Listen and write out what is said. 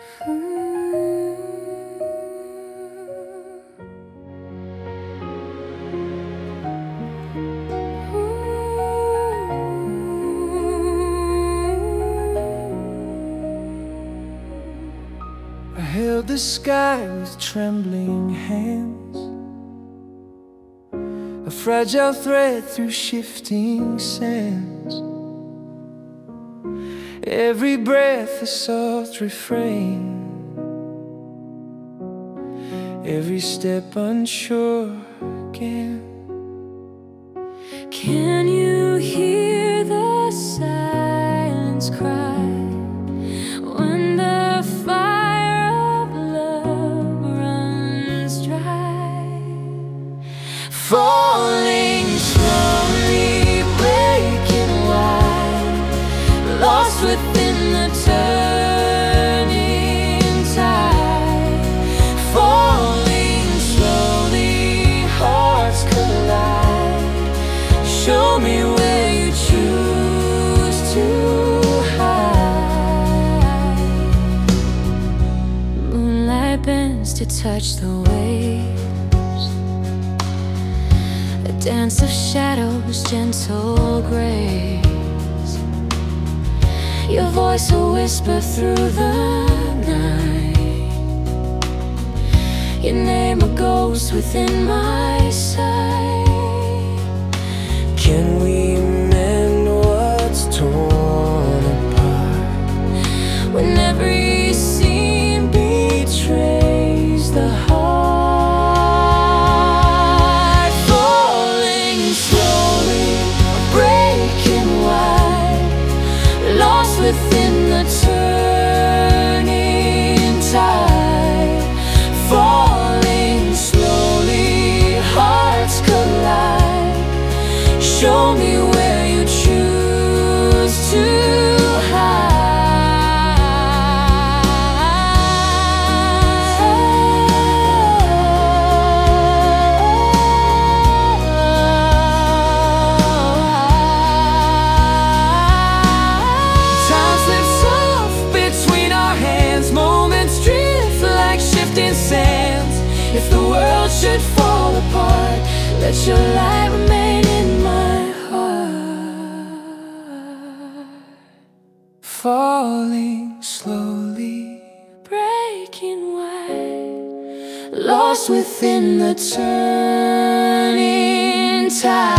I held the sky with trembling hands, a fragile thread through shifting sands. Every breath a soft refrain, every step unsure again. Can you hear the silence cry when the fire of love runs dry? Falling slowly, breaking wide, lost within the turning tide. Falling slowly, hearts collide. Show me where you choose to hide. Moonlight bends to touch the waves, a dance of shadows, gentle grace. Your voice a whisper through the night, your name a ghost within my sight. Can we mend what's torn apart When every scene betrays the heart? Falling slowly, breaking wide, lost within the turning tide. Falling slowly, hearts collide. Show me where you choose to if the world should fall apart, let your light remain in my heart. Falling slowly, Breaking wide, lost within the turning tide.